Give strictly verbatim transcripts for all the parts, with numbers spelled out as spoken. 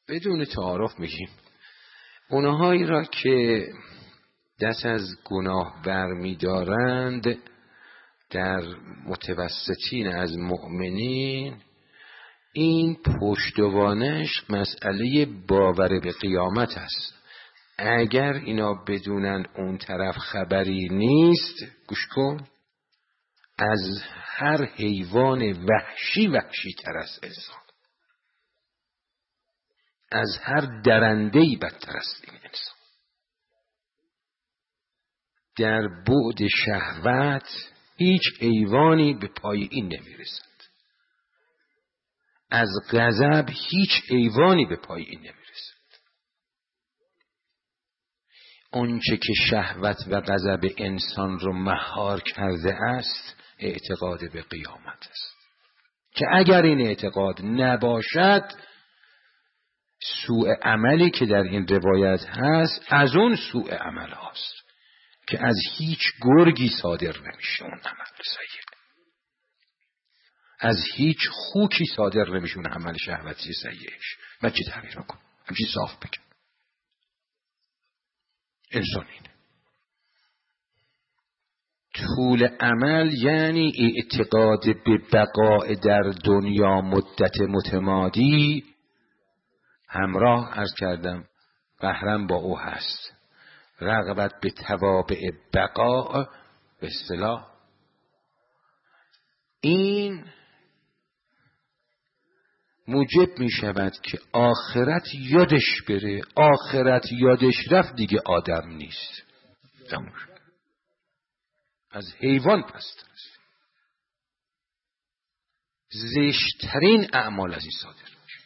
بدون تعارف میگیم اونهایی را که دست از گناه برمیدارند در متوسطین از مؤمنین، این پشتوانش مسئله باور به قیامت است. اگر اینا بدونن اون طرف خبری نیست، گوش کن، از هر حیوان وحشی وحشی تر از انسان، از هر درنده‌ای بدتر است این انسان. در بعد شهوت هیچ حیوانی به پای این نمیرسد. از غضب هیچ حیوانی به پای این نمیرسد. اونچه که شهوت و غضب انسان رو مهار کرده است اعتقاد به قیامت است، که اگر این اعتقاد نباشد سوء عملی که در این روایت هست از اون سوء عمل هاست که از هیچ گرگی صادر نمیشه. اون عمل سیء از هیچ خوکی صادر نمیشه. اون عمل شهوتی سیئش من چی تعبیر میکنم؟ همچی صاف بگم انسان اینه. طول عمل یعنی اعتقاد به بقاء در دنیا مدت متمادی، همراه عرض کردم بحرم با او هست رغبت به توابع بقاء. به اصطلاح این موجب می شود که آخرت یادش بره. آخرت یادش رفت دیگه آدم نیست، از حیوان پستر است. زشترین اعمال از این صادر میشه.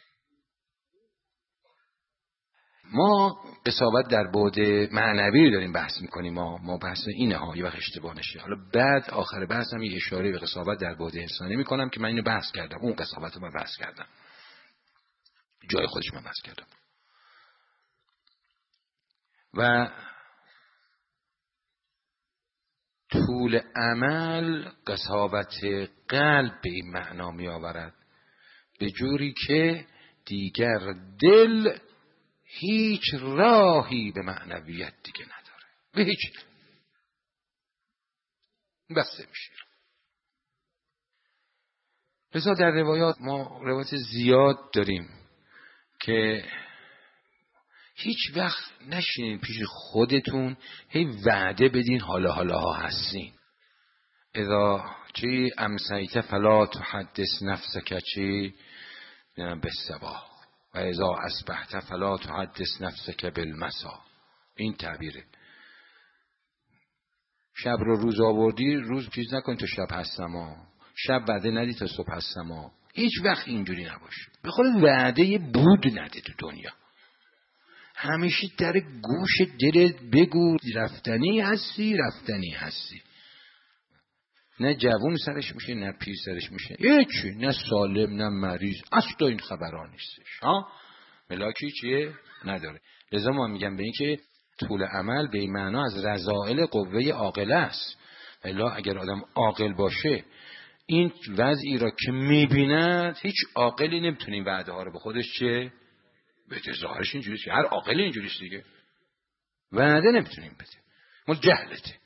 ما قساوت در بعد معنوی داریم بحث میکنیم. ما ما بحث اینه ها، یه وقت اشتباه نشه. حالا بعد آخر بحثم یه اشاره به قساوت در بعد انسانی میکنم که من اینو بحث کردم. اون قساوت رو من بحث کردم، جای خودش من بحث کردم. و طول عمل قساوت قلب به این معنا می آورد، به جوری که دیگر دل هیچ راهی به معنویت دیگه نداره، به هیچ بسته میشه. لذا در روایات ما روایات زیاد داریم که هیچ وقت نشینین پیش خودتون هی وعده بدین حالا حالا ها هستین. اذا چی امسیت فلا تحدث نفسک چی بالصباح و اذا اصبحت فلا تحدث نفسک بالمسا. این تعبیره. شب رو روز آوردی، روز چیز نکن تو شب هستم ها. شب وعده ندی تا صبح هستم ها. هیچ وقت اینجوری نباشه. به خودت وعده بود نده تو دنیا. همیشه در گوش دلت بگو رفتنی هستی، رفتنی هستی. نه جوون سرش میشه نه پیر سرش میشه، هیچی، نه سالم نه مریض، اصلا این خبران نیستش ها. ملاکی چیه؟ نداره. لذا ما میگم به این که طول عمل به این معنا از رذائل قوه عاقله است. الا اگر آدم عاقل باشه این وضعی را که میبیند، هیچ عاقلی نمیتونه این وعده ها رو به خودش چه بده. ظاهرش اینجوریه، هر عاقلی اینجوریه دیگه. وعده نمیتونیم بده، مال جهلته.